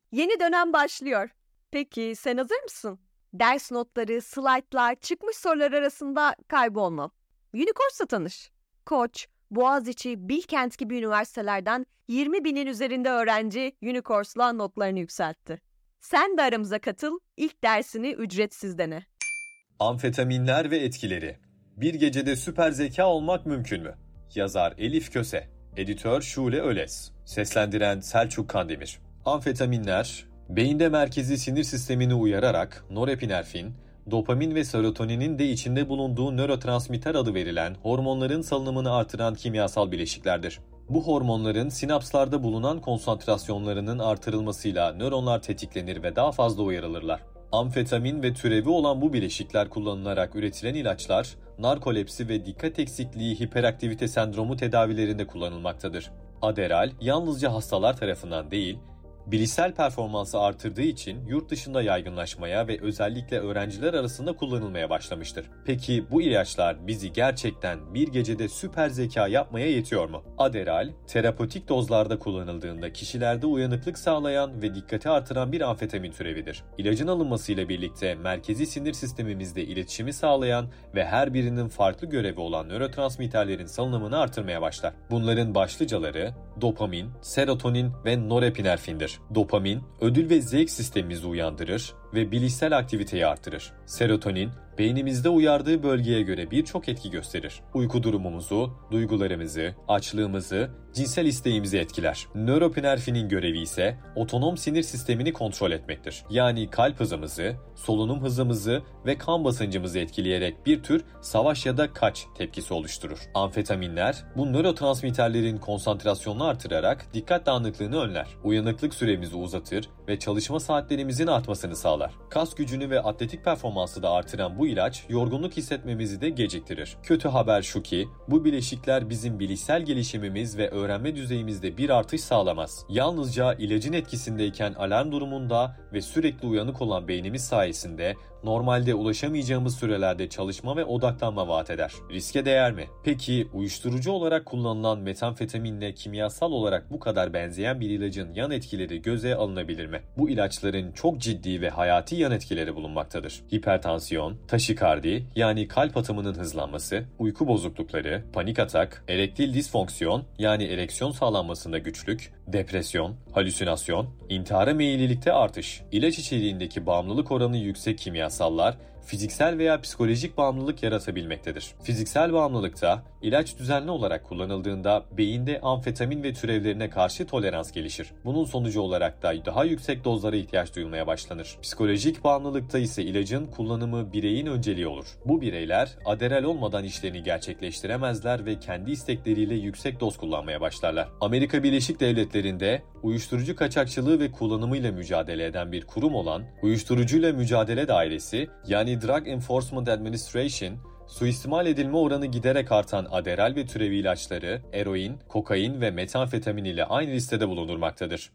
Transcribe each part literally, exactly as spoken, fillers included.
Yeni dönem başlıyor. Peki sen hazır mısın? Ders notları, slaytlar, çıkmış sorular arasında kaybolma. Unicourse'la tanış. Koç, Boğaziçi, Bilkent gibi üniversitelerden yirmi binin üzerinde öğrenci Unicourse'la notlarını yükseltti. Sen de aramıza katıl, ilk dersini ücretsiz dene. Amfetaminler ve etkileri. Bir gecede süper zeka olmak mümkün mü? Yazar Elif Köse, editör Şule Öles, seslendiren Selçuk Kandemir. Amfetaminler, beyinde merkezi sinir sistemini uyararak norepinefrin, dopamin ve serotoninin de içinde bulunduğu nörotransmitter adı verilen hormonların salınımını artıran kimyasal bileşiklerdir. Bu hormonların sinapslarda bulunan konsantrasyonlarının artırılmasıyla nöronlar tetiklenir ve daha fazla uyarılırlar. Amfetamin ve türevi olan bu bileşikler kullanılarak üretilen ilaçlar, narkolepsi ve dikkat eksikliği hiperaktivite sendromu tedavilerinde kullanılmaktadır. Adderall yalnızca hastalar tarafından değil, bilişsel performansı artırdığı için yurt dışında yaygınlaşmaya ve özellikle öğrenciler arasında kullanılmaya başlamıştır. Peki bu ilaçlar bizi gerçekten bir gecede süper zeka yapmaya yetiyor mu? Adderall, terapötik dozlarda kullanıldığında kişilerde uyanıklık sağlayan ve dikkati artıran bir amfetamin türevidir. İlacın alınmasıyla birlikte merkezi sinir sistemimizde iletişimi sağlayan ve her birinin farklı görevi olan nörotransmitterlerin salınımını artırmaya başlar. Bunların başlıcaları dopamin, serotonin ve norepinefrindir. Dopamin, ödül ve zevk sistemimizi uyandırır ve bilişsel aktiviteyi artırır. Serotonin, beynimizde uyardığı bölgeye göre birçok etki gösterir. Uyku durumumuzu, duygularımızı, açlığımızı, cinsel isteğimizi etkiler. Nöropinefrinin görevi ise otonom sinir sistemini kontrol etmektir. Yani kalp hızımızı, solunum hızımızı ve kan basıncımızı etkileyerek bir tür savaş ya da kaç tepkisi oluşturur. Amfetaminler bu nörotransmitterlerin konsantrasyonunu artırarak dikkat dağınıklığını önler. Uyanıklık süremizi uzatır ve çalışma saatlerimizin artmasını sağlar. Kas gücünü ve atletik performansı da artıran bu ilaç yorgunluk hissetmemizi de geciktirir. Kötü haber şu ki bu bileşikler bizim bilişsel gelişimimiz ve öğrenme düzeyimizde bir artış sağlamaz. Yalnızca ilacın etkisindeyken alarm durumunda ve sürekli uyanık olan beynimiz sayesinde normalde ulaşamayacağımız sürelerde çalışma ve odaklanma vaat eder. Riske değer mi? Peki uyuşturucu olarak kullanılan metamfetaminle kimyasal olarak bu kadar benzeyen bir ilacın yan etkileri göze alınabilir mi? Bu ilaçların çok ciddi ve hayati yan etkileri bulunmaktadır. Hipertansiyon, taşikardi yani kalp atımının hızlanması, uyku bozuklukları, panik atak, erektil disfonksiyon yani ereksiyon sağlanmasında güçlük, depresyon, halüsinasyon, intihara meyillilikte artış, ilaç içeriğindeki bağımlılık oranı yüksek kimyasallar, fiziksel veya psikolojik bağımlılık yaratabilmektedir. Fiziksel bağımlılıkta ilaç düzenli olarak kullanıldığında beyinde amfetamin ve türevlerine karşı tolerans gelişir. Bunun sonucu olarak da daha yüksek dozlara ihtiyaç duyulmaya başlanır. Psikolojik bağımlılıkta ise ilacın kullanımı bireyin önceliği olur. Bu bireyler Adderall olmadan işlerini gerçekleştiremezler ve kendi istekleriyle yüksek doz kullanmaya başlarlar. Amerika Birleşik Devletleri'nde uyuşturucu kaçakçılığı ve kullanımıyla mücadele eden bir kurum olan Uyuşturucuyla Mücadele Dairesi yani Drug Enforcement Administration, suistimal edilme oranı giderek artan Adderall ve türevi ilaçları, eroin, kokain ve metamfetamin ile aynı listede bulundurmaktadır.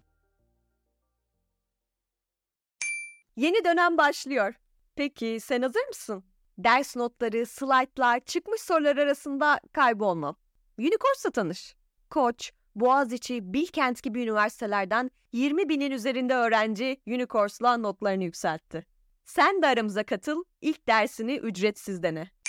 Yeni dönem başlıyor. Peki sen hazır mısın? Ders notları, slaytlar, çıkmış sorular arasında kaybolma. Unicourse'la tanış. Koç, Boğaziçi, Bilkent gibi üniversitelerden yirmi binin üzerinde öğrenci Unicourse'la notlarını yükseltti. Sen de aramıza katıl, ilk dersini ücretsiz dene.